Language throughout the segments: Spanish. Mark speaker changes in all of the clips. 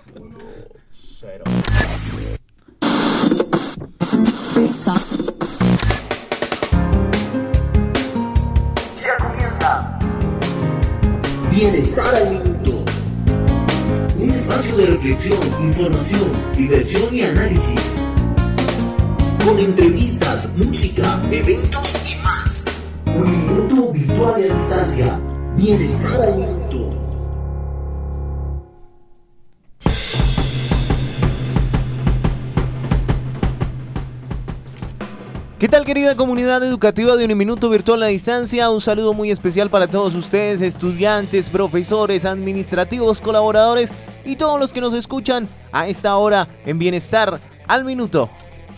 Speaker 1: Cero.
Speaker 2: Ya comienza
Speaker 3: Bienestar al Minuto. Un espacio de reflexión, información, diversión y análisis. Con entrevistas, música, eventos y más. Un minuto virtual a distancia. Bienestar al Minuto.
Speaker 1: ¿Qué tal, querida comunidad educativa de Un Minuto Virtual a Distancia? Un saludo muy especial para todos ustedes, estudiantes, profesores, administrativos, colaboradores y todos los que nos escuchan a esta hora en Bienestar al Minuto.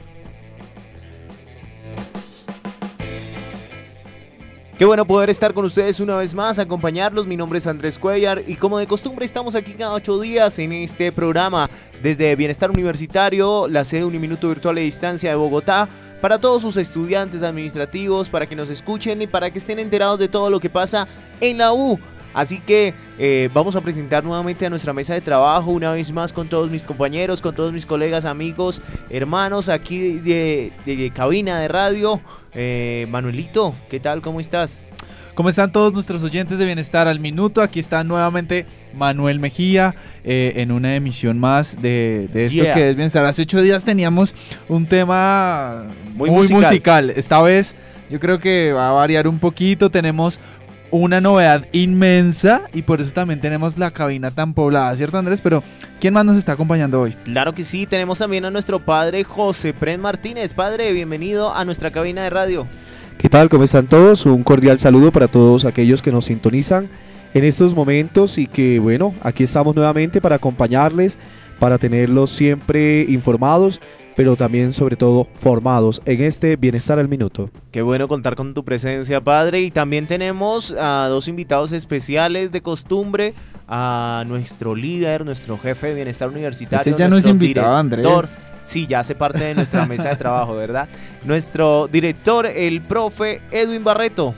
Speaker 1: Qué bueno poder estar con ustedes una vez más, acompañarlos. Mi nombre es Andrés Cuellar y como de costumbre estamos aquí cada 8 días en este programa desde Bienestar Universitario, la sede de Un Minuto Virtual a Distancia de Bogotá, para todos sus estudiantes administrativos, para que nos escuchen y para que estén enterados de todo lo que pasa en la U. Así que vamos a presentar nuevamente a nuestra mesa de trabajo una vez más con todos mis compañeros, con todos mis colegas, amigos, hermanos aquí de cabina de radio. Manuelito, ¿qué tal? ¿Cómo estás?
Speaker 4: ¿Cómo están todos nuestros oyentes de Bienestar al Minuto? Aquí está nuevamente Manuel Mejía en una emisión más de esto que es Bienestar. Hace 8 días teníamos un tema muy musical. Esta vez yo creo que va a variar un poquito. Tenemos una novedad inmensa y por eso también tenemos la cabina tan poblada, ¿cierto, Andrés? Pero ¿quién más nos está acompañando hoy?
Speaker 1: Claro que sí, tenemos también a nuestro padre José Pren Martínez. Padre, bienvenido a nuestra cabina de radio.
Speaker 5: ¿Qué tal? ¿Cómo están todos? Un cordial saludo para todos aquellos que nos sintonizan en estos momentos y que, bueno, aquí estamos nuevamente para acompañarles, para tenerlos siempre informados, pero también, sobre todo, formados en este Bienestar al Minuto.
Speaker 1: Qué bueno contar con tu presencia, padre. Y también tenemos a dos invitados especiales de costumbre, a nuestro líder, nuestro jefe de Bienestar Universitario.
Speaker 4: Ese ya no es invitado, Andrés.
Speaker 1: Sí, ya hace parte de nuestra mesa de trabajo, ¿verdad? Nuestro director, el profe Edwin Barreto.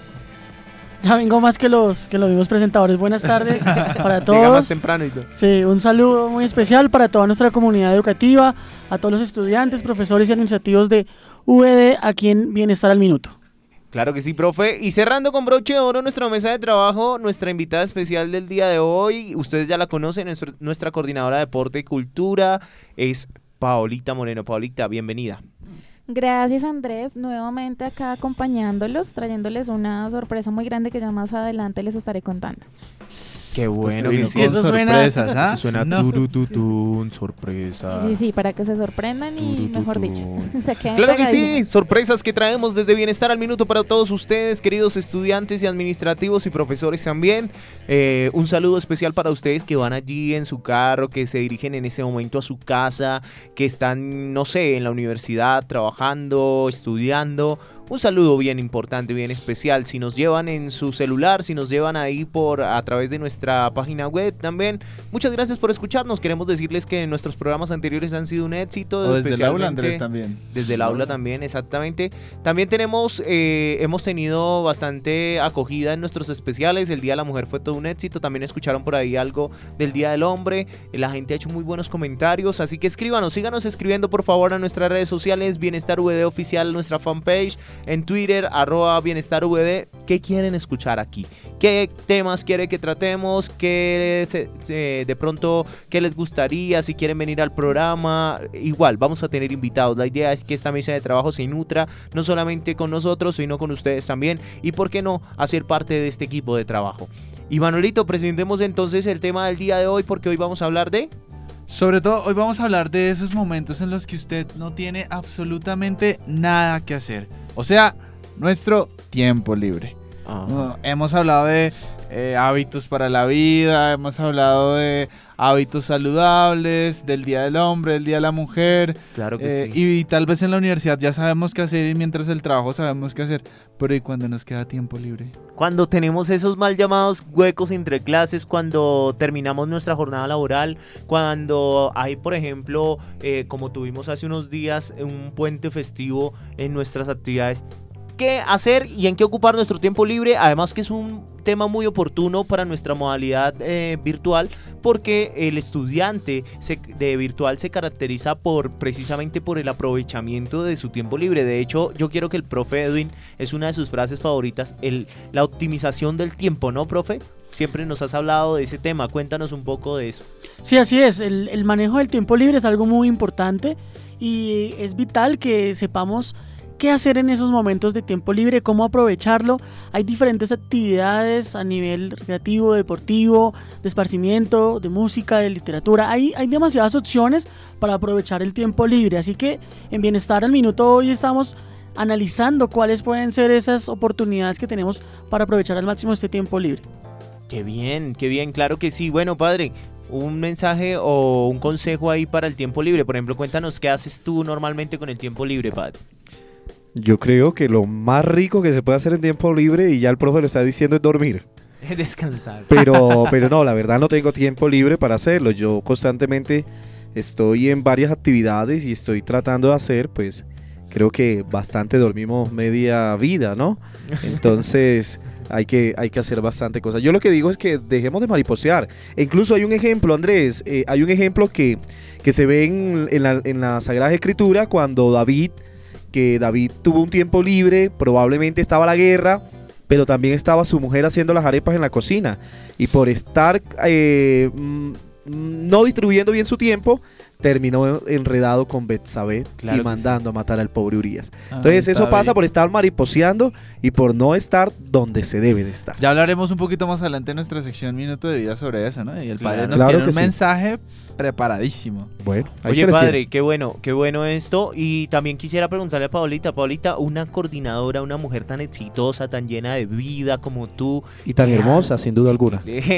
Speaker 6: Ya vengo más que los mismos presentadores. Buenas tardes para todos.
Speaker 1: Llega más temprano y todo.
Speaker 6: Sí, un saludo muy especial para toda nuestra comunidad educativa, a todos los estudiantes, profesores y administrativos de UVD aquí en Bienestar al Minuto.
Speaker 1: Claro que sí, profe. Y cerrando con broche de oro nuestra mesa de trabajo, nuestra invitada especial del día de hoy, ustedes ya la conocen, nuestra coordinadora de Deporte y Cultura, es Paolita Moreno. Paolita, bienvenida.
Speaker 7: Gracias, Andrés, nuevamente acá acompañándolos, trayéndoles una sorpresa muy grande que ya más adelante les estaré contando.
Speaker 1: Qué bueno que sí.
Speaker 6: Eso
Speaker 4: sorpresas, ¿ah?
Speaker 1: Eso suena turututun, sorpresa.
Speaker 7: Sí, para que se sorprendan y, mejor dicho, se queden
Speaker 1: Claro que
Speaker 7: pegadillos.
Speaker 1: sí, sorpresas que traemos desde Bienestar al Minuto para todos ustedes, queridos estudiantes y administrativos y profesores también. Un saludo especial para ustedes que van allí en su carro, que se dirigen en ese momento a su casa, que están, no sé, en la universidad, trabajando, estudiando. Un saludo bien importante, bien especial. Si nos llevan en su celular, si nos llevan ahí a través de nuestra página web también. Muchas gracias por escucharnos. Queremos decirles que nuestros programas anteriores han sido un éxito.
Speaker 4: O desde el aula, Andrés, también.
Speaker 1: Desde el aula también, exactamente. También hemos tenido bastante acogida en nuestros especiales. El Día de la Mujer fue todo un éxito. También escucharon por ahí algo del Día del Hombre. La gente ha hecho muy buenos comentarios. Así que escríbanos, síganos escribiendo por favor a nuestras redes sociales. Bienestar VD Oficial, nuestra fanpage. En Twitter, @BienestarVD. ¿Qué quieren escuchar aquí? ¿Qué temas quieren que tratemos? ¿Qué de pronto qué les gustaría? Si quieren venir al programa, igual vamos a tener invitados. La idea es que esta mesa de trabajo se nutra no solamente con nosotros, sino con ustedes también. Y por qué no hacer parte de este equipo de trabajo. Y Manuelito, presentemos entonces el tema del día de hoy, porque hoy vamos a hablar de...
Speaker 4: Sobre todo, hoy vamos a hablar de esos momentos en los que usted no tiene absolutamente nada que hacer. O sea, nuestro tiempo libre. Hemos hablado de hábitos para la vida, hemos hablado de hábitos saludables, del Día del Hombre, del Día de la Mujer.
Speaker 1: Claro que sí.
Speaker 4: Y tal vez en la universidad ya sabemos qué hacer y mientras el trabajo sabemos qué hacer. Pero ¿y cuando nos queda tiempo libre?
Speaker 1: Cuando tenemos esos mal llamados huecos entre clases, cuando terminamos nuestra jornada laboral, cuando hay, por ejemplo, como tuvimos hace unos días, un puente festivo en nuestras actividades. qué hacer y en qué ocupar nuestro tiempo libre, además que es un tema muy oportuno para nuestra modalidad virtual, porque el estudiante de virtual se caracteriza precisamente por el aprovechamiento de su tiempo libre. De hecho, yo quiero que el profe Edwin, es una de sus frases favoritas, la optimización del tiempo, ¿no, profe? Siempre nos has hablado de ese tema, cuéntanos un poco de eso.
Speaker 6: Sí, así es, el manejo del tiempo libre es algo muy importante y es vital que sepamos qué hacer en esos momentos de tiempo libre, cómo aprovecharlo. Hay diferentes actividades a nivel recreativo, deportivo, de esparcimiento, de música, de literatura. Hay demasiadas opciones para aprovechar el tiempo libre, así que en Bienestar al Minuto hoy estamos analizando cuáles pueden ser esas oportunidades que tenemos para aprovechar al máximo este tiempo libre.
Speaker 1: Qué bien, claro que sí. Bueno, padre, un mensaje o un consejo ahí para el tiempo libre. Por ejemplo, cuéntanos qué haces tú normalmente con el tiempo libre, padre.
Speaker 5: Yo creo que lo más rico que se puede hacer en tiempo libre, y ya el profe lo está diciendo, es dormir.
Speaker 1: Descansar.
Speaker 5: Pero no, la verdad no tengo tiempo libre para hacerlo. Yo constantemente estoy en varias actividades y estoy tratando de hacer, pues, creo que bastante dormimos media vida, ¿no? Entonces hay que hacer bastante cosas. Yo lo que digo es que dejemos de mariposear. E incluso hay un ejemplo, Andrés, hay un ejemplo que se ve en la Sagrada Escritura cuando David tuvo un tiempo libre, probablemente estaba la guerra, pero también estaba su mujer haciendo las arepas en la cocina. Y por estar no distribuyendo bien su tiempo, terminó enredado con Betsabé, claro, y mandando a matar al pobre Urías. Entonces eso pasa por estar mariposeando y por no estar donde se debe de estar.
Speaker 4: Ya hablaremos un poquito más adelante en nuestra sección Minuto de Vida sobre eso, ¿no? Y el padre nos
Speaker 5: claro
Speaker 4: tiene un
Speaker 5: sí.
Speaker 4: mensaje preparadísimo.
Speaker 5: Bueno, ahí
Speaker 1: oye, padre, qué bueno esto. Y también quisiera preguntarle a Paulita, una coordinadora, una mujer tan exitosa, tan llena de vida como tú.
Speaker 5: Y tan hermosa, sin duda alguna.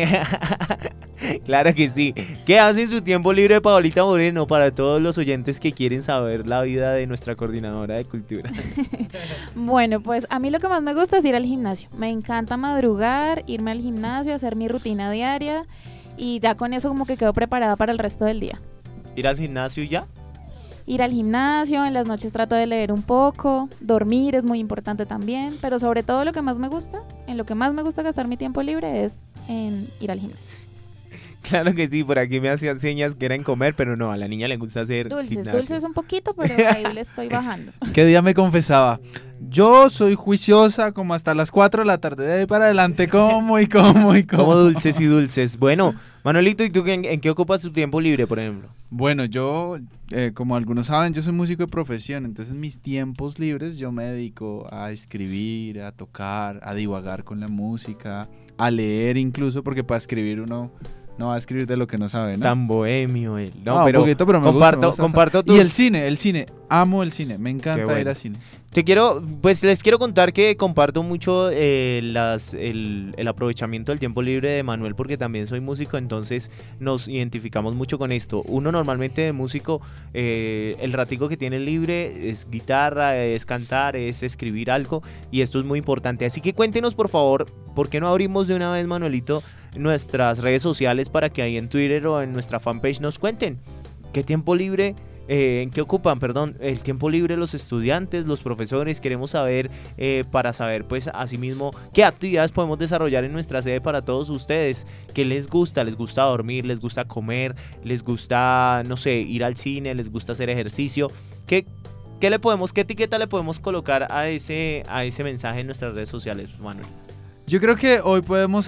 Speaker 1: Claro que sí. ¿Qué hace en su tiempo libre Paulita Moreno para todos los oyentes que quieren saber la vida de nuestra coordinadora de cultura?
Speaker 7: Bueno, pues a mí lo que más me gusta es ir al gimnasio. Me encanta madrugar, irme al gimnasio, hacer mi rutina diaria y ya con eso como que quedo preparada para el resto del día.
Speaker 1: ¿Ir al gimnasio y ya?
Speaker 7: Ir al gimnasio, en las noches trato de leer un poco, dormir es muy importante también, pero sobre todo lo que más me gusta, en lo que más me gusta gastar mi tiempo libre es en ir al gimnasio.
Speaker 1: Claro que sí, por aquí me hacían señas que era en comer, pero no, a la niña le gusta hacer
Speaker 7: Dulces un poquito, pero ahí le estoy bajando.
Speaker 4: ¿Qué día me confesaba? Yo soy juiciosa como hasta las 4 de la tarde, de ahí para adelante como.
Speaker 1: Como dulces y dulces. Bueno, Manuelito, ¿y tú en qué ocupas tu tiempo libre, por ejemplo?
Speaker 4: Bueno, yo, como algunos saben, yo soy músico de profesión, entonces en mis tiempos libres yo me dedico a escribir, a tocar, a divagar con la música, a leer incluso, porque para escribir uno no va a escribir de lo que no sabe, ¿no?
Speaker 1: Tan bohemio él. No, pero,
Speaker 4: un poquito, pero
Speaker 1: comparto tus...
Speaker 4: Y el cine, amo el cine, me encanta ir al cine.
Speaker 1: Les quiero contar que comparto mucho el aprovechamiento del tiempo libre de Manuel, porque también soy músico, entonces nos identificamos mucho con esto. Uno normalmente de músico, el ratico que tiene libre es guitarra, es cantar, es escribir algo, y esto es muy importante. Así que cuéntenos, por favor, ¿por qué no abrimos de una vez, Manuelito, nuestras redes sociales para que ahí en Twitter o en nuestra fanpage nos cuenten qué tiempo libre, en qué ocupan, el tiempo libre los estudiantes, los profesores? Queremos saber, para saber pues asimismo qué actividades podemos desarrollar en nuestra sede para todos ustedes. ¿Qué les gusta? ¿Les gusta dormir? ¿Les gusta comer? ¿Les gusta, no sé, ir al cine? ¿Les gusta hacer ejercicio? ¿Qué etiqueta le podemos colocar a ese mensaje en nuestras redes sociales, Manuel?
Speaker 4: Yo creo que hoy podemos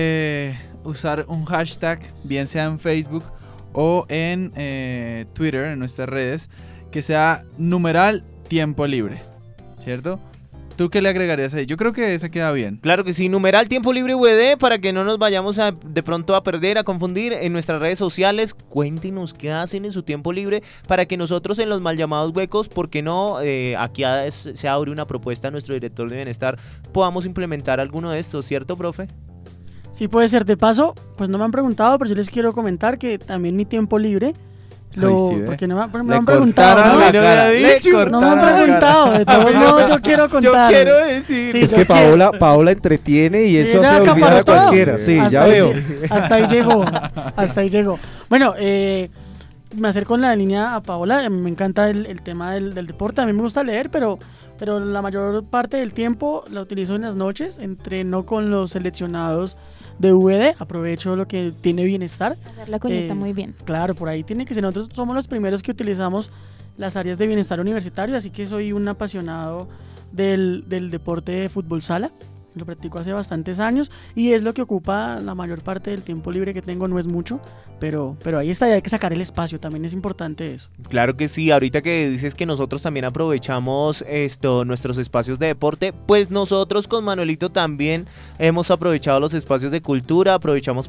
Speaker 4: usar un hashtag, bien sea en Facebook o en Twitter, en nuestras redes, que sea numeral tiempo libre, ¿cierto? ¿Tú qué le agregarías ahí? Yo creo que ese queda bien.
Speaker 1: Claro que sí, numeral tiempo libre UD, para que no nos vayamos de pronto a perder, a confundir en nuestras redes sociales. Cuéntenos qué hacen en su tiempo libre para que nosotros en los mal llamados huecos, porque no, aquí se abre una propuesta a nuestro director de bienestar, podamos implementar alguno de estos, ¿cierto, profe?
Speaker 6: Sí, puede ser. De paso, pues no me han preguntado, pero yo les quiero comentar que también mi tiempo libre porque no me han preguntado.
Speaker 4: No me han
Speaker 6: preguntado. De todos modos, yo quiero contar.
Speaker 1: Yo quiero decir.
Speaker 5: Es que Paola entretiene y eso hace olvidar a cualquiera. Sí,
Speaker 6: hasta
Speaker 5: ya veo.
Speaker 6: Hasta ahí llegó. Bueno, me acerco en la línea a Paola, me encanta el tema del deporte, a mí me gusta leer, pero la mayor parte del tiempo la utilizo en las noches, entreno con los seleccionados de VD, aprovecho lo que tiene Bienestar.
Speaker 7: Hacer la cuñita muy bien.
Speaker 6: Claro, por ahí tiene que ser, nosotros somos los primeros que utilizamos las áreas de bienestar universitario, así que soy un apasionado del deporte de fútbol sala. Lo practico hace bastantes años y es lo que ocupa la mayor parte del tiempo libre que tengo, no es mucho, pero ahí está, y hay que sacar el espacio, también es importante eso.
Speaker 1: Claro que sí, ahorita que dices que nosotros también aprovechamos nuestros espacios de deporte, pues nosotros con Manuelito también hemos aprovechado los espacios de cultura, aprovechamos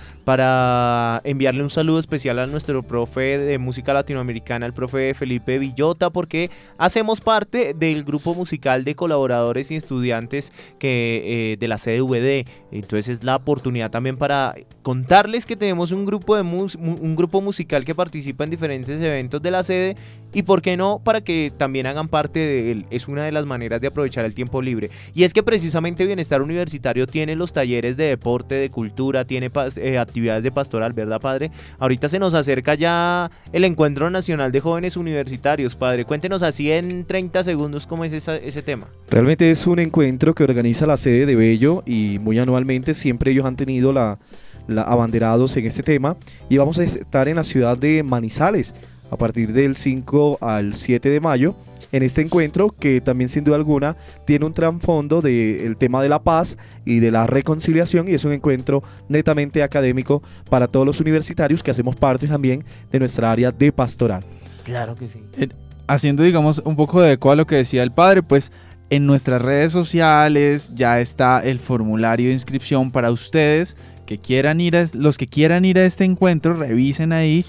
Speaker 1: para enviarle un saludo especial a nuestro profe de música latinoamericana, el profe Felipe Villota, porque hacemos parte del grupo musical de colaboradores y estudiantes de la CDVD, entonces es la oportunidad también para contarles que tenemos un grupo musical que participa en diferentes eventos de la sede y por qué no, para que también hagan parte de él. Es una de las maneras de aprovechar el tiempo libre, y es que precisamente Bienestar Universitario tiene los talleres de deporte, de cultura, tiene actividades de pastoral, ¿verdad, padre? Ahorita se nos acerca ya el Encuentro Nacional de Jóvenes Universitarios, padre, cuéntenos así en 30 segundos cómo es ese tema.
Speaker 5: Realmente es un encuentro que organiza la sede de Bello y muy anualmente siempre ellos han tenido la abanderados en este tema, y vamos a estar en la ciudad de Manizales a partir del 5 al 7 de mayo en este encuentro, que también sin duda alguna tiene un trasfondo del tema de la paz y de la reconciliación, y es un encuentro netamente académico para todos los universitarios que hacemos parte también de nuestra área de pastoral.
Speaker 1: Claro que sí.
Speaker 4: Haciendo, digamos, un poco de eco a lo que decía el padre, pues en nuestras redes sociales ya está el formulario de inscripción para ustedes los que quieran ir a este encuentro. Revisen ahí.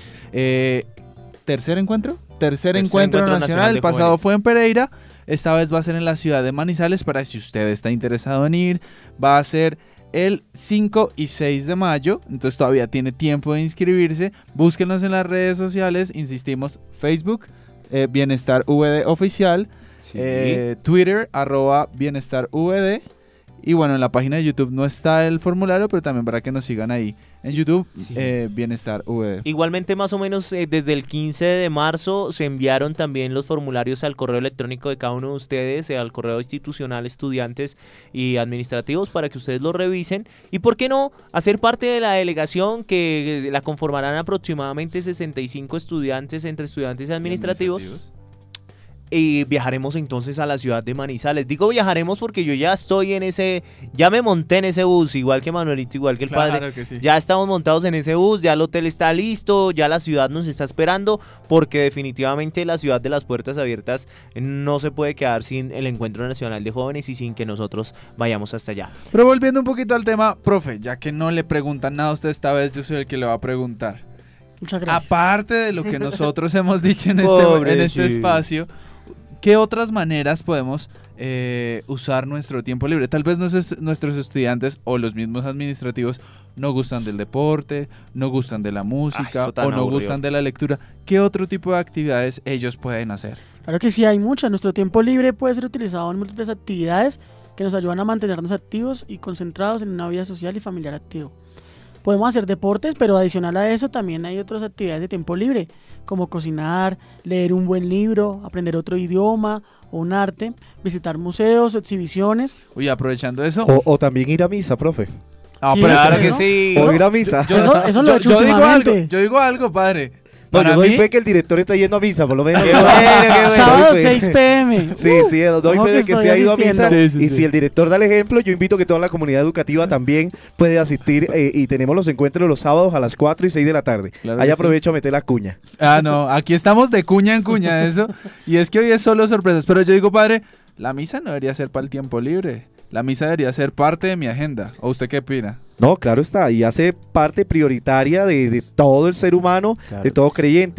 Speaker 4: ¿Tercer encuentro nacional. El pasado fue en Pereira, esta vez va a ser en la ciudad de Manizales. Para si usted está interesado en ir, va a ser el 5 y 6 de mayo, entonces todavía tiene tiempo de inscribirse. Búsquenos en las redes sociales, insistimos, Facebook, Bienestar VD Oficial, sí. Twitter, @BienestarVD. Y bueno, en la página de YouTube no está el formulario, pero también para que nos sigan ahí en YouTube, sí. Bienestar VD.
Speaker 1: Igualmente, más o menos desde el 15 de marzo se enviaron también los formularios al correo electrónico de cada uno de ustedes, al correo institucional, estudiantes y administrativos, para que ustedes lo revisen. Y por qué no, hacer parte de la delegación, que la conformarán aproximadamente 65 estudiantes, entre estudiantes y administrativos. Y viajaremos entonces a la ciudad de Manizales. Digo viajaremos porque yo ya estoy ya me monté en ese bus, igual que Manuelito, igual que el padre.
Speaker 4: Claro que sí.
Speaker 1: Ya estamos montados en ese bus, ya el hotel está listo, ya la ciudad nos está esperando, porque definitivamente la ciudad de las puertas abiertas no se puede quedar sin el Encuentro Nacional de Jóvenes y sin que nosotros vayamos hasta allá.
Speaker 4: Pero volviendo un poquito al tema, profe, ya que no le preguntan nada a usted esta vez, yo soy el que le va a preguntar.
Speaker 6: Muchas gracias.
Speaker 4: Aparte de lo que nosotros hemos dicho en este espacio, ¿qué otras maneras podemos usar nuestro tiempo libre? Tal vez nuestros estudiantes o los mismos administrativos no gustan del deporte, no gustan de la música o no gustan de la lectura. ¿Qué otro tipo de actividades ellos pueden hacer?
Speaker 6: Claro que sí, hay muchas. Nuestro tiempo libre puede ser utilizado en múltiples actividades que nos ayudan a mantenernos activos y concentrados en una vida social y familiar activo. Podemos hacer deportes, pero adicional a eso también hay otras actividades de tiempo libre, como cocinar, leer un buen libro, aprender otro idioma o un arte, visitar museos o exhibiciones.
Speaker 4: Uy, aprovechando eso.
Speaker 5: O también ir a misa, profe.
Speaker 6: Sí,
Speaker 1: claro
Speaker 6: eso,
Speaker 1: que
Speaker 6: ¿no?
Speaker 1: sí.
Speaker 5: O ir a misa.
Speaker 6: Eso lo he hecho últimamente.
Speaker 4: Yo digo algo, padre.
Speaker 5: No,
Speaker 4: Para
Speaker 5: yo doy
Speaker 4: mí-
Speaker 5: fe que el director está yendo a misa, por lo menos.
Speaker 1: Qué bueno, qué bueno.
Speaker 6: Sábado
Speaker 5: Doy fe.
Speaker 6: 6 p.m.
Speaker 5: Sí, doy
Speaker 6: Ojo
Speaker 5: fe de que
Speaker 6: estoy
Speaker 5: se ha ido a misa.
Speaker 6: asistiendo.
Speaker 4: Sí, sí,
Speaker 5: Y
Speaker 4: sí.
Speaker 5: si el director da el ejemplo, yo invito que toda la comunidad educativa también puede asistir. Y tenemos los encuentros los sábados a las 4 y 6 de la tarde.
Speaker 4: Claro
Speaker 5: Ahí
Speaker 4: que
Speaker 5: aprovecho a meter la cuña.
Speaker 4: No, aquí estamos de cuña en cuña eso. Y es que hoy es solo sorpresas. Pero yo digo, padre, la misa no debería ser para el tiempo libre. La misa debería ser parte de mi agenda. ¿O usted qué opina?
Speaker 5: No, claro está. Y hace parte prioritaria de todo el ser humano,
Speaker 1: Claro
Speaker 5: de todo
Speaker 1: que sí.
Speaker 5: creyente.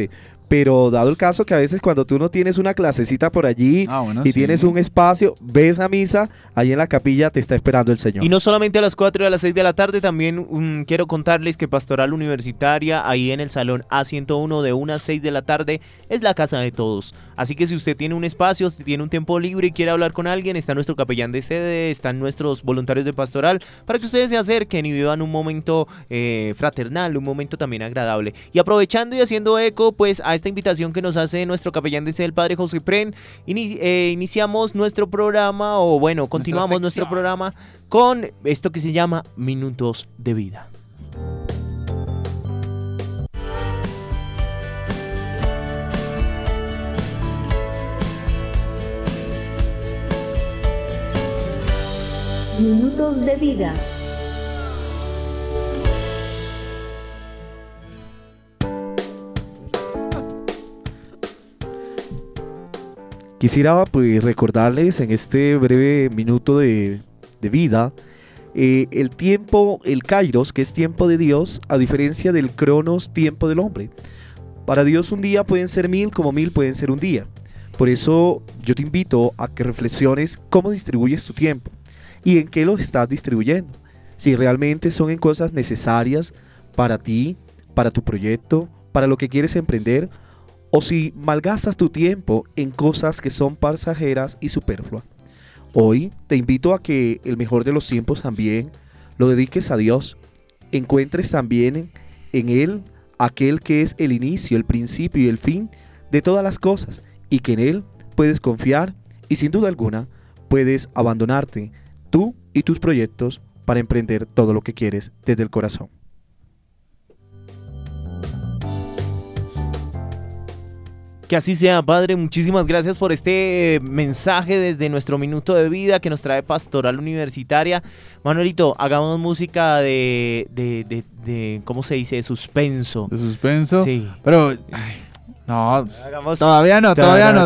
Speaker 5: pero dado el caso que a veces cuando tú no tienes una clasecita por allí
Speaker 4: Bueno,
Speaker 5: y
Speaker 4: sí.
Speaker 5: tienes un espacio, ves a misa, ahí en la capilla te está esperando el Señor.
Speaker 1: Y no solamente a las 4 y a las 6 de la tarde, también quiero contarles que Pastoral Universitaria, ahí en el Salón A101 de 1 a 6 de la tarde, es la casa de todos. Así que si usted tiene un espacio, si tiene un tiempo libre y quiere hablar con alguien, está nuestro capellán de sede, están nuestros voluntarios de pastoral, para que ustedes se acerquen y vivan un momento fraternal, un momento también agradable. Y aprovechando y haciendo eco, pues, a esta invitación que nos hace nuestro capellán de sede, el padre José Pren, iniciamos nuestro programa, o bueno, continuamos nuestro programa con esto que se llama Minutos de Vida.
Speaker 8: Minutos de vida.
Speaker 5: Quisiera pues recordarles en este breve minuto de vida el tiempo, el kairos, que es tiempo de Dios, a diferencia del cronos, tiempo del hombre. Para Dios un día pueden ser 1000, como 1000 pueden ser un día. Por eso yo te invito a que reflexiones cómo distribuyes tu tiempo y en qué lo estás distribuyendo. Si realmente son en cosas necesarias para ti, para tu proyecto, para lo que quieres emprender, o si malgastas tu tiempo en cosas que son pasajeras y superfluas. Hoy te invito a que el mejor de los tiempos también lo dediques a Dios. Encuentres también en Él aquel que es el inicio, el principio y el fin de todas las cosas, y que en Él puedes confiar y sin duda alguna puedes abandonarte tú y tus proyectos para emprender todo lo que quieres desde el corazón.
Speaker 1: Que así sea, Padre. Muchísimas gracias por este mensaje desde nuestro minuto de vida que nos trae Pastoral Universitaria. Manuelito, hagamos música de ¿cómo se dice? De suspenso.
Speaker 4: ¿De suspenso?
Speaker 1: Sí.
Speaker 4: Pero... no,
Speaker 1: Hagamos...
Speaker 4: todavía no.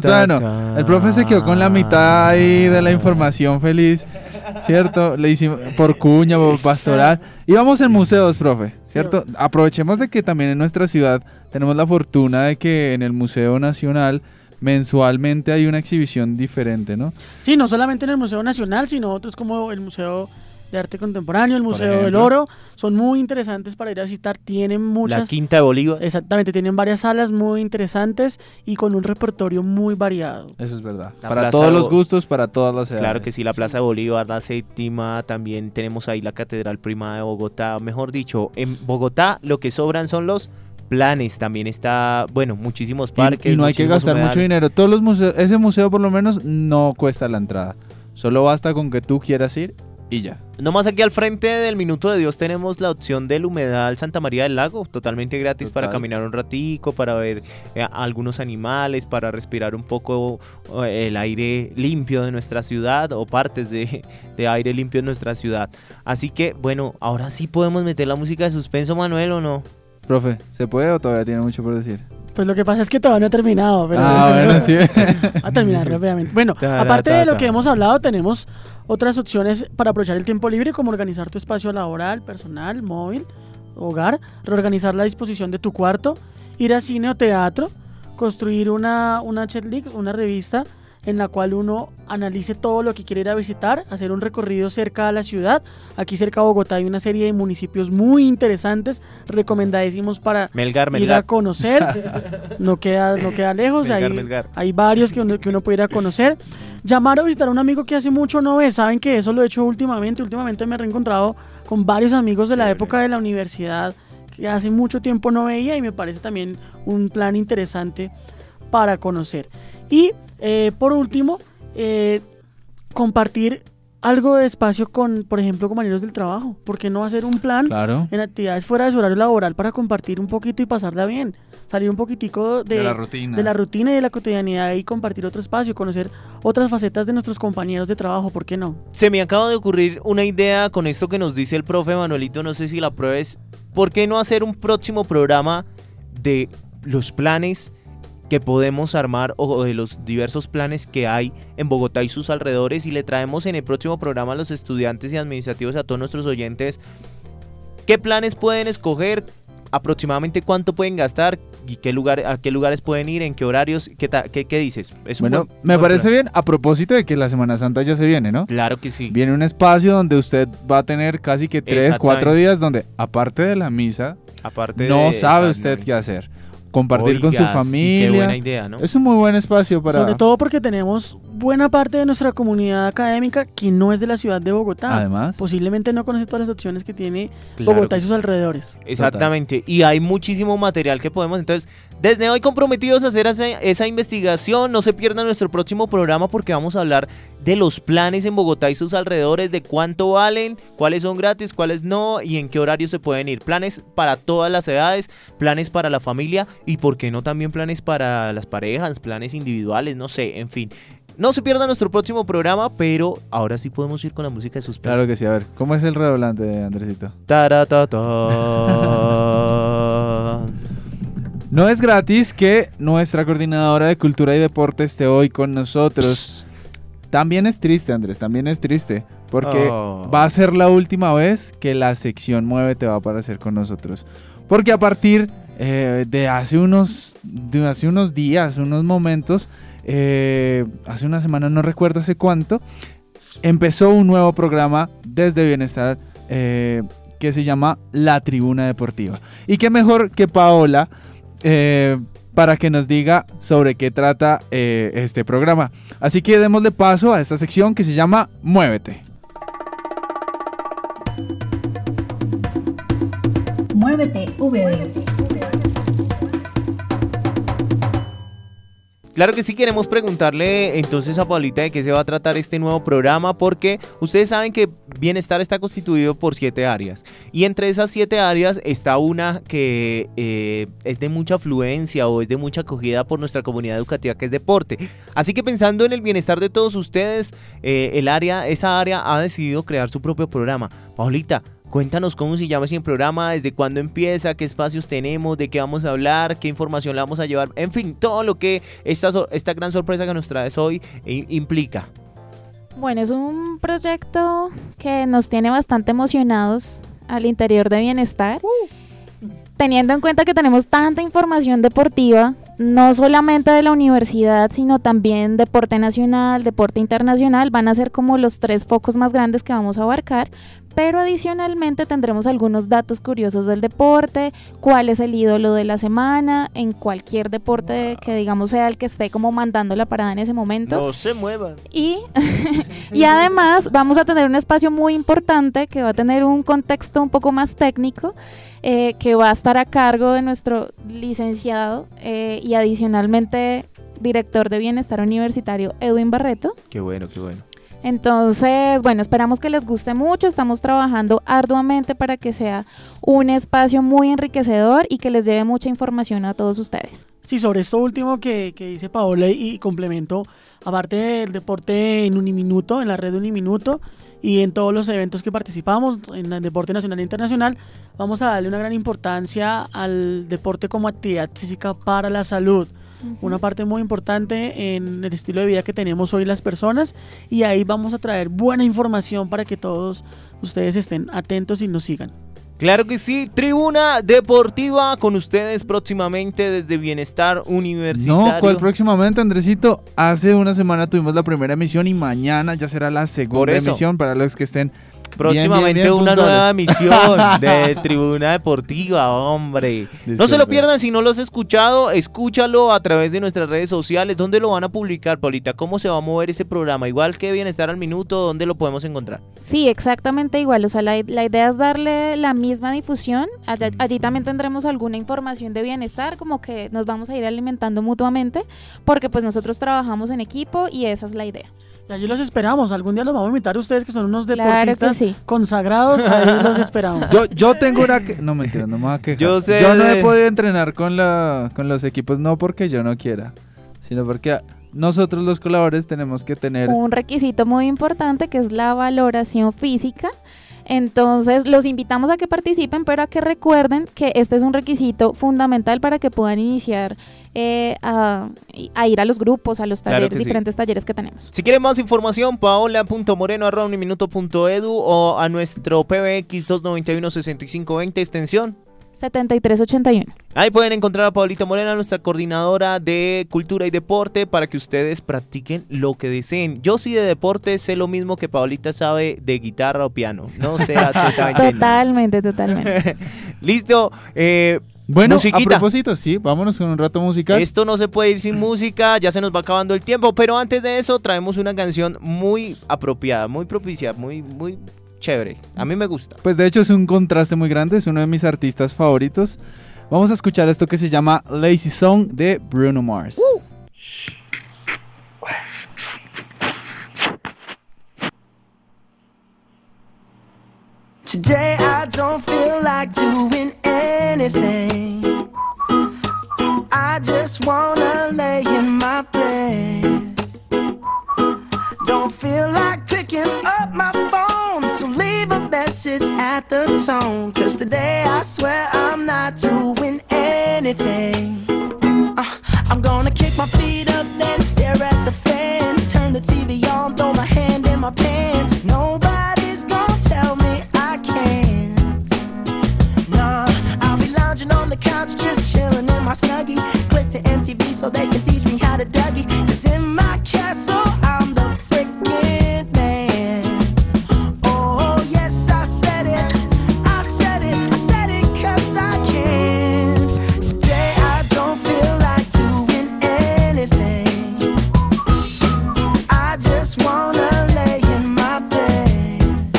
Speaker 4: El profe se quedó con la mitad ahí de la información feliz, ¿cierto? Le hicimos por cuña, por pastoral. Íbamos en museos, profe, ¿cierto? Aprovechemos de que también en nuestra ciudad tenemos la fortuna de que en el Museo Nacional mensualmente hay una exhibición diferente, ¿no?
Speaker 6: Sí, no solamente en el Museo Nacional, sino otros como el Museo de Arte Contemporáneo, el Museo del
Speaker 4: ejemplo.
Speaker 6: Oro, son muy interesantes para ir a visitar, tienen muchas...
Speaker 1: La Quinta de Bolívar.
Speaker 6: Exactamente, tienen varias salas muy interesantes y con un repertorio muy variado.
Speaker 4: Eso es verdad.
Speaker 1: La
Speaker 4: Para
Speaker 1: Plaza
Speaker 4: todos
Speaker 1: de
Speaker 4: los
Speaker 1: Bo-
Speaker 4: gustos, para todas las edades.
Speaker 1: Claro que sí, la Plaza de Bolívar, la Séptima, también tenemos ahí la Catedral Primada de Bogotá. Mejor dicho, en Bogotá lo que sobran son los planes. También está, bueno, muchísimos parques.
Speaker 4: Y no hay que
Speaker 1: muchísimos
Speaker 4: gastar mucho
Speaker 1: humedales.
Speaker 4: dinero. Todos los museos, ese museo por lo menos no cuesta la entrada. Solo basta con que tú quieras ir y ya.
Speaker 1: Nomás aquí al frente del Minuto de Dios tenemos la opción del humedal Santa María del Lago, totalmente gratis.
Speaker 4: Total.
Speaker 1: Para caminar un ratico, para ver algunos animales, para respirar un poco el aire limpio de nuestra ciudad o partes de aire limpio en nuestra ciudad. Así que, bueno, ahora sí podemos meter la música de suspenso, Manuel, ¿o no?
Speaker 4: Profe, ¿se puede o todavía tiene mucho por decir?
Speaker 6: Pues lo que pasa es que todavía no he terminado. Pero
Speaker 4: Bueno, sí.
Speaker 6: a terminar rápidamente. Bueno, aparte de lo que hemos hablado, tenemos otras opciones para aprovechar el tiempo libre, como organizar tu espacio laboral, personal, móvil, hogar, reorganizar la disposición de tu cuarto, ir a cine o teatro, construir una checklist, una revista en la cual uno analice todo lo que quiere ir a visitar, hacer un recorrido cerca a la ciudad. Aquí cerca de Bogotá hay una serie de municipios muy interesantes, recomendadísimos para ir a conocer. No queda lejos,
Speaker 1: Melgar.
Speaker 6: hay varios que uno puede ir a conocer. Llamar o visitar a un amigo que hace mucho no ve. Saben que eso lo he hecho últimamente. Últimamente me he reencontrado con varios amigos de la época de la universidad que hace mucho tiempo no veía, y me parece también un plan interesante para conocer. Y por último, compartir algo de espacio con, por ejemplo, compañeros del trabajo. ¿Por qué no hacer un plan
Speaker 4: Claro.
Speaker 6: en actividades fuera de su horario laboral para compartir un poquito y pasarla bien? Salir un poquitico
Speaker 4: De la rutina.
Speaker 6: de la rutina y de la cotidianidad y compartir otro espacio, conocer otras facetas de nuestros compañeros de trabajo. ¿Por qué no?
Speaker 1: Se me acaba de ocurrir una idea con esto que nos dice el profe Manuelito, no sé si la pruebes. ¿Por qué no hacer un próximo programa de los planes que podemos armar o de los diversos planes que hay en Bogotá y sus alrededores, y le traemos en el próximo programa a los estudiantes y administrativos, a todos nuestros oyentes, qué planes pueden escoger, aproximadamente cuánto pueden gastar y a qué lugares pueden ir, en qué horarios, qué dices.
Speaker 4: Bueno, me parece bien, a propósito de que la Semana Santa ya se viene, ¿no?
Speaker 1: Claro que sí.
Speaker 4: Viene un espacio donde usted va a tener casi que 3, 4 días donde, aparte de la misa, no sabe usted qué hacer. Compartir con su familia.
Speaker 1: Sí, qué buena idea, ¿no?
Speaker 4: Es un muy buen espacio para...
Speaker 6: Sobre todo porque tenemos buena parte de nuestra comunidad académica que no es de la ciudad de Bogotá.
Speaker 4: Además.
Speaker 6: Posiblemente no conoce todas las opciones que tiene
Speaker 1: Claro
Speaker 6: Bogotá
Speaker 1: que
Speaker 6: y sus alrededores.
Speaker 1: Exactamente. Y hay muchísimo material que podemos. Entonces, desde hoy comprometidos a hacer esa investigación. No se pierdan nuestro próximo programa porque vamos a hablar de los planes en Bogotá y sus alrededores, de cuánto valen, cuáles son gratis, cuáles no y en qué horario se pueden ir. Planes para todas las edades, planes para la familia y por qué no también planes para las parejas, planes individuales, no sé, en fin. No se pierdan nuestro próximo programa, pero ahora sí podemos ir con la música de suspenso.
Speaker 4: Claro que sí, a ver, ¿cómo es el redoblante, Andresito?
Speaker 1: Taratata.
Speaker 4: No es gratis que nuestra coordinadora de Cultura y Deporte esté hoy con nosotros. También es triste, Andrés, también es triste, porque va a ser la última vez que la sección Muévete va a aparecer con nosotros. Porque a partir de hace unos días, unos momentos, hace una semana, no recuerdo hace cuánto, empezó un nuevo programa desde Bienestar que se llama La Tribuna Deportiva. Y qué mejor que Paola para que nos diga sobre qué trata este programa. Así que démosle paso a esta sección que se llama Muévete.
Speaker 8: Muévete, VD.
Speaker 1: Claro que sí, queremos preguntarle entonces a Paulita de qué se va a tratar este nuevo programa, porque ustedes saben que Bienestar está constituido por 7 áreas y entre esas 7 áreas está una que es de mucha afluencia o es de mucha acogida por nuestra comunidad educativa, que es deporte. Así que pensando en el bienestar de todos ustedes, esa área ha decidido crear su propio programa. Paulita, cuéntanos cómo se llama ese programa, desde cuándo empieza, qué espacios tenemos, de qué vamos a hablar, qué información le vamos a llevar, en fin, todo lo que esta gran sorpresa que nos traes hoy implica.
Speaker 7: Bueno, es un proyecto que nos tiene bastante emocionados al interior de Bienestar. Teniendo en cuenta que tenemos tanta información deportiva, no solamente de la universidad, sino también deporte nacional, deporte internacional, van a ser como los 3 focos más grandes que vamos a abarcar, pero adicionalmente tendremos algunos datos curiosos del deporte, cuál es el ídolo de la semana, en cualquier deporte que digamos sea el que esté como mandando la parada en ese momento.
Speaker 1: No se muevan.
Speaker 7: Y además vamos a tener un espacio muy importante que va a tener un contexto un poco más técnico, que va a estar a cargo de nuestro licenciado y adicionalmente director de Bienestar Universitario, Edwin Barreto.
Speaker 1: Qué bueno, qué bueno.
Speaker 7: Entonces, bueno, esperamos que les guste mucho, estamos trabajando arduamente para que sea un espacio muy enriquecedor y que les lleve mucha información a todos ustedes.
Speaker 6: Sí, sobre esto último que dice Paola y complemento, aparte del deporte en Uniminuto, en la red de Uniminuto y en todos los eventos que participamos, en el deporte nacional e internacional, vamos a darle una gran importancia al deporte como actividad física para la salud. Una parte muy importante en el estilo de vida que tenemos hoy las personas, y ahí vamos a traer buena información para que todos ustedes estén atentos y nos sigan.
Speaker 1: Claro que sí, Tribuna Deportiva con ustedes próximamente desde Bienestar Universitario.
Speaker 4: No, ¿cuál próximamente, Andresito? Hace una semana tuvimos la primera emisión y mañana ya será la segunda emisión para los que estén
Speaker 1: próximamente bien, una nueva emisión de Tribuna Deportiva, hombre. Disculpe. No se lo pierdan, si no lo has escuchado, escúchalo a través de nuestras redes sociales. ¿Dónde lo van a publicar, Paulita? ¿Cómo se va a mover ese programa? Igual que Bienestar al Minuto, ¿dónde lo podemos encontrar?
Speaker 7: Sí, exactamente igual. O sea, la idea es darle la misma difusión. Allí también tendremos alguna información de bienestar, como que nos vamos a ir alimentando mutuamente, porque pues nosotros trabajamos en equipo y esa es la idea.
Speaker 6: Y allí los esperamos. Algún día los vamos a invitar a ustedes que son unos deportistas consagrados. Ahí los esperamos.
Speaker 4: Yo tengo una... No, mentira, no me voy a quejar. Yo no he podido entrenar con los equipos, no porque yo no quiera, sino porque nosotros los colaboradores tenemos que tener...
Speaker 7: un requisito muy importante que es la valoración física. Entonces los invitamos a que participen, pero a que recuerden que este es un requisito fundamental para que puedan iniciar a ir a los grupos, a los talleres, claro diferentes talleres que tenemos.
Speaker 1: Si quieren más información, paola.moreno@uniminuto.edu o a nuestro PBX 291-6520 extensión
Speaker 7: 7381.
Speaker 1: Ahí pueden encontrar a Paulita Morena, nuestra coordinadora de cultura y deporte, para que ustedes practiquen lo que deseen. Yo sí de deporte sé lo mismo que Paulita sabe de guitarra o piano. No sé absolutamente nada.
Speaker 7: Totalmente.
Speaker 1: Listo.
Speaker 4: Bueno,
Speaker 1: musiquita.
Speaker 4: A propósito, sí, vámonos con un rato musical.
Speaker 1: Esto no se puede ir sin música, ya se nos va acabando el tiempo, pero antes de eso traemos una canción muy apropiada, muy propicia, muy chévere. A mí me gusta.
Speaker 4: Pues de hecho es un contraste muy grande, es uno de mis artistas favoritos. Vamos a escuchar esto que se llama Lazy Song de Bruno Mars.
Speaker 9: Today I don't feel like doing anything. I just wanna lay in my bed. Don't feel like picking up my phone, so leave a message at the tone. 'Cause today I swear I'm not doing anything. I'm gonna kick my feet up, then stare at the fan. Turn the TV on, throw my hand in my pants. Nobody's gonna tell me I can't. Nah, I'll be lounging on the couch, just chilling in my Snuggie. Click to MTV so they can teach me how to Dougie. 'Cause in my castle I'm the freaking man. Oh yes, I said it, I said it, I said it 'cause I can. Today I don't feel like doing anything. I just wanna lay in my bed.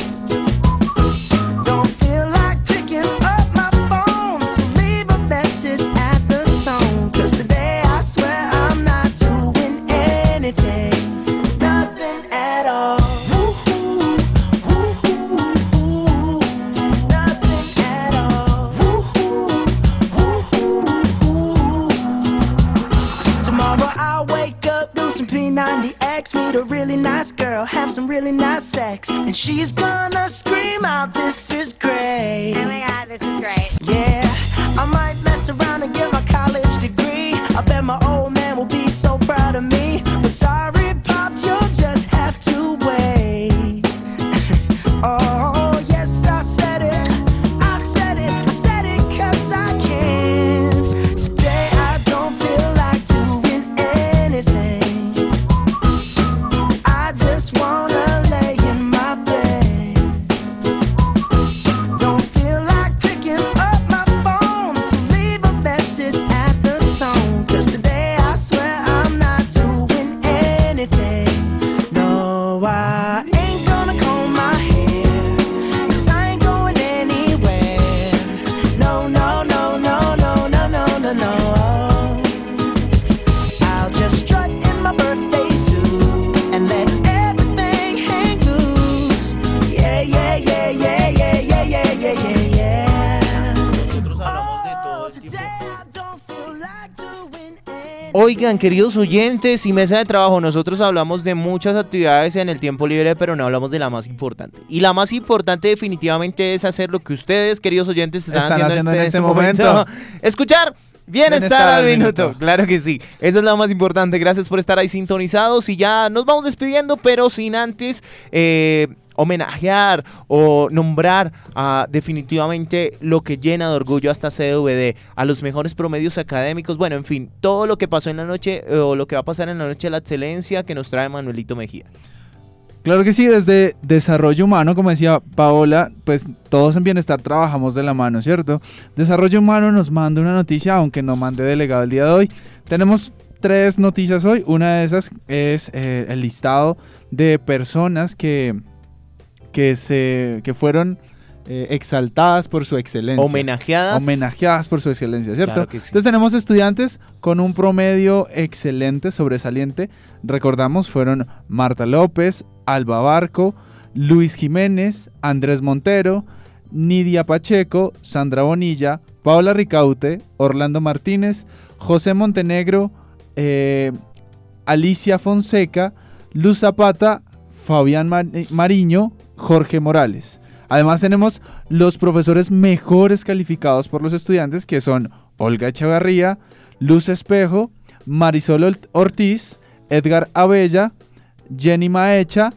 Speaker 9: Don't feel like picking up my phone, so leave a message at the tone. 'Cause today I swear I'm not doing anything. Nothing at all. Woo-hoo, woo-hoo, woo-hoo. Nothing at all. Woo-hoo, woo-hoo, woo-hoo. Tomorrow I'll wake up, do some P90X, meet a really nice girl, have some really nice sex, and she's gonna scream out, "This is great."
Speaker 10: Oh my god, this is great.
Speaker 9: Yeah, I might mess around and get my college degree. I bet my old man will be so proud of me. But sorry, Pops, you'll just have to wait. Oh, yes, I said it, I said it, I said it 'cause I can. Today I don't feel like doing anything. I just wanna lay in my bed. Don't feel like picking up my phone, so leave a message at the tone. 'Cause today I swear I'm not doing anything. No, I ain't gonna comb my hair, 'cause I ain't going anywhere. No, no, no, no, no, no, no, no, no. I'll just strut in my birthday suit and let everything hang loose. Yeah, yeah, yeah, yeah, yeah, yeah, yeah, yeah, yeah,
Speaker 1: Nosotros hablamos de todo
Speaker 9: Oh,
Speaker 1: el tiempo.
Speaker 9: today I don't feel like doing anything.
Speaker 1: Oigan, queridos oyentes y mesa de trabajo, nosotros hablamos de muchas actividades en el tiempo libre, pero no hablamos de la más importante. Y la más importante definitivamente es hacer lo que ustedes, queridos oyentes, están haciendo
Speaker 4: en este momento.
Speaker 1: Escuchar Bienestar
Speaker 4: Bienestar
Speaker 1: al
Speaker 4: al
Speaker 1: minuto.
Speaker 4: minuto.
Speaker 1: Claro que sí. Esa es la más importante. Gracias por estar ahí sintonizados y ya nos vamos despidiendo, pero sin antes homenajear o nombrar a definitivamente lo que llena de orgullo hasta CDVD, a los mejores promedios académicos, bueno, en fin, todo lo que pasó en la noche o lo que va a pasar en la noche de la excelencia que nos trae Manuelito Mejía.
Speaker 4: Claro que sí, desde desarrollo humano, como decía Paola, pues todos en Bienestar trabajamos de la mano, ¿cierto? Desarrollo humano nos manda una noticia, aunque no mande delegado el día de hoy. Tenemos 3 noticias hoy. Una de esas es el listado de personas que fueron exaltadas por su excelencia. Homenajeadas por su excelencia, ¿cierto?
Speaker 1: Claro que sí.
Speaker 4: Entonces tenemos estudiantes con un promedio excelente, sobresaliente. Recordamos, fueron Marta López, Alba Barco, Luis Jiménez, Andrés Montero, Nidia Pacheco, Sandra Bonilla, Paola Ricaute, Orlando Martínez, José Montenegro, Alicia Fonseca, Luz Zapata, Fabián Mariño, Jorge Morales. Además tenemos los profesores mejores calificados por los estudiantes, que son Olga Echevarría, Luz Espejo, Marisol Ortiz, Edgar Abella, Jenny Maecha,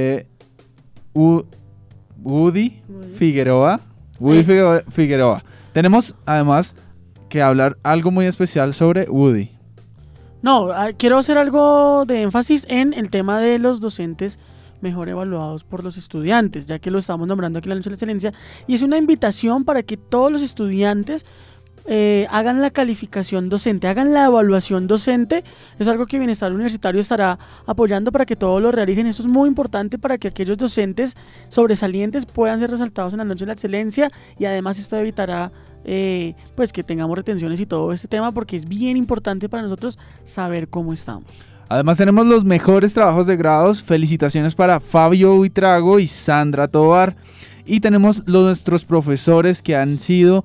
Speaker 4: Woody Figueroa. Tenemos además que hablar algo muy especial sobre Woody.
Speaker 6: No, quiero hacer algo de énfasis en el tema de los docentes mejor evaluados por los estudiantes, ya que lo estamos nombrando aquí en la Noche de la Excelencia, y es una invitación para que todos los estudiantes hagan la calificación docente, hagan la evaluación docente. Es algo que Bienestar Universitario estará apoyando para que todos lo realicen. Esto es muy importante para que aquellos docentes sobresalientes puedan ser resaltados en la Noche de la Excelencia, y además esto evitará pues que tengamos retenciones y todo este tema, porque es bien importante para nosotros saber cómo estamos.
Speaker 4: Además tenemos los mejores trabajos de grados. Felicitaciones para Fabio Buitrago y Sandra Tovar. Y tenemos nuestros profesores que han sido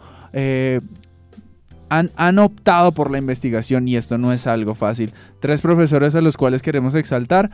Speaker 4: han optado por la investigación, y esto no es algo fácil. 3 profesores a los cuales queremos exaltar: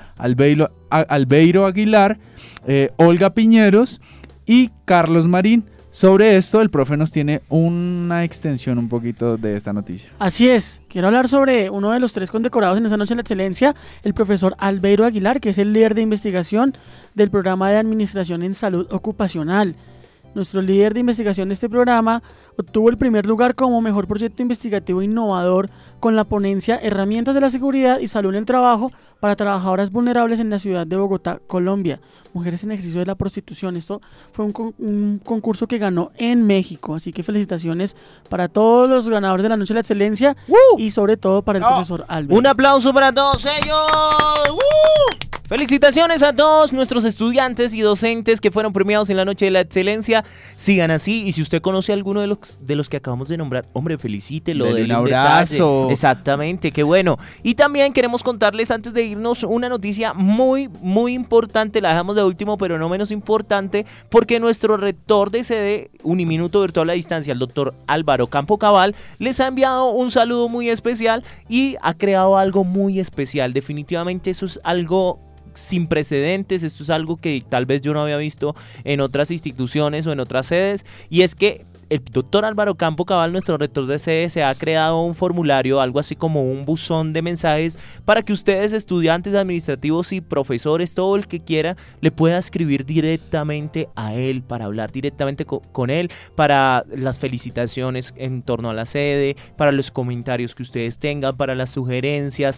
Speaker 4: Albeiro Aguilar, Olga Piñeros y Carlos Marín. Sobre esto el profe nos tiene una extensión un poquito de esta noticia.
Speaker 6: Así es, quiero hablar sobre uno de los 3 condecorados en esta Noche de la Excelencia, el profesor Albeiro Aguilar, que es el líder de investigación del programa de Administración en Salud Ocupacional. Nuestro líder de investigación de este programa obtuvo el primer lugar como mejor proyecto investigativo innovador con la ponencia Herramientas de la Seguridad y Salud en el Trabajo para Trabajadoras Vulnerables en la ciudad de Bogotá, Colombia. Mujeres en ejercicio de la prostitución. Esto fue un concurso que ganó en México, así que felicitaciones para todos los ganadores de la Noche de la Excelencia y sobre todo para el profesor Albeiro.
Speaker 1: Un aplauso para todos ellos. Felicitaciones a todos nuestros estudiantes y docentes que fueron premiados en la Noche de la Excelencia. Sigan así, y si usted conoce a alguno de los que acabamos de nombrar, hombre, felicítelo.
Speaker 4: Dele un abrazo.
Speaker 1: Exactamente, qué bueno. Y también queremos contarles, antes de irnos, una noticia muy, muy importante. La dejamos de último, pero no menos importante, porque nuestro rector de sede Uniminuto Virtual a Distancia, el doctor Álvaro Campo Cabal, les ha enviado un saludo muy especial y ha creado algo muy especial. Definitivamente eso es algo sin precedentes. Esto es algo que tal vez yo no había visto en otras instituciones o en otras sedes, y es que el doctor Álvaro Campo Cabal, nuestro rector de sede, se ha creado un formulario, algo así como un buzón de mensajes, para que ustedes, estudiantes administrativos y profesores, todo el que quiera, le pueda escribir directamente a él, para hablar directamente con él, para las felicitaciones en torno a la sede, para los comentarios que ustedes tengan, para las sugerencias.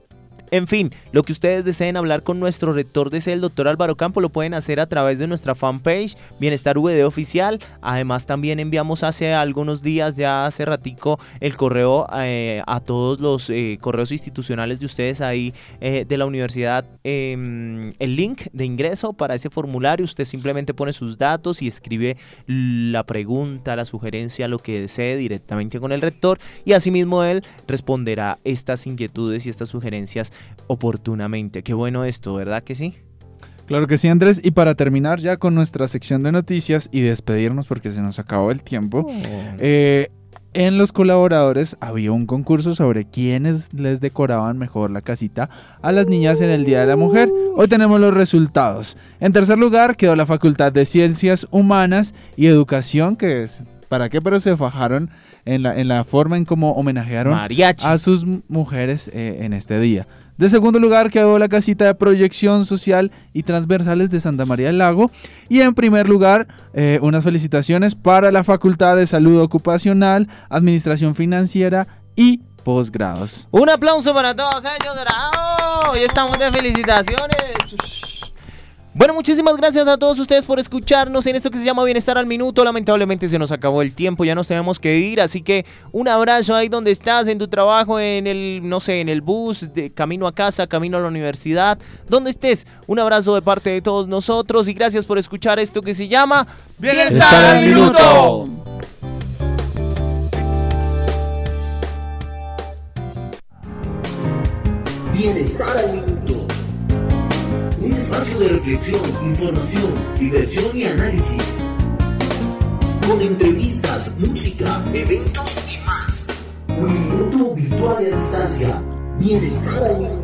Speaker 1: En fin, lo que ustedes deseen hablar con nuestro rector de sede, el doctor Álvaro Campo, lo pueden hacer a través de nuestra fanpage Bienestar VD Oficial. Además, también enviamos hace algunos días, ya hace ratico, el correo a todos los correos institucionales de ustedes ahí de la universidad, el link de ingreso para ese formulario. Usted simplemente pone sus datos y escribe la pregunta, la sugerencia, lo que desee directamente con el rector, y asimismo él responderá estas inquietudes y estas sugerencias oportunamente. Qué bueno esto, ¿verdad que sí?
Speaker 4: Claro que sí, Andrés. Y para terminar ya con nuestra sección de noticias y despedirnos porque se nos acabó el tiempo, en los colaboradores había un concurso sobre quiénes les decoraban mejor la casita a las niñas en el Día de la Mujer. Hoy tenemos los resultados. En tercer lugar quedó la Facultad de Ciencias Humanas y Educación, que es, ¿para qué? Pero se fajaron en la forma en cómo homenajearon
Speaker 1: mariachi
Speaker 4: a sus mujeres en este día. De segundo lugar quedó la casita de proyección social y transversales de Santa María del Lago. Y en primer lugar, unas felicitaciones para la Facultad de Salud Ocupacional, Administración Financiera y Posgrados.
Speaker 1: Un aplauso para todos ellos. ¡Bravo! Hoy estamos de felicitaciones. Bueno, muchísimas gracias a todos ustedes por escucharnos en esto que se llama Bienestar al Minuto. Lamentablemente se nos acabó el tiempo, ya nos tenemos que ir, así que un abrazo ahí donde estás, en tu trabajo, en el, no sé, en el bus, de camino a casa, camino a la universidad, donde estés. Un abrazo de parte de todos nosotros y gracias por escuchar esto que se llama
Speaker 4: Bienestar al Minuto.
Speaker 3: Bienestar al Minuto. Un espacio de reflexión, información, diversión y análisis. Con entrevistas, música, eventos y más. Un minuto virtual a distancia. Bienestar al Minuto.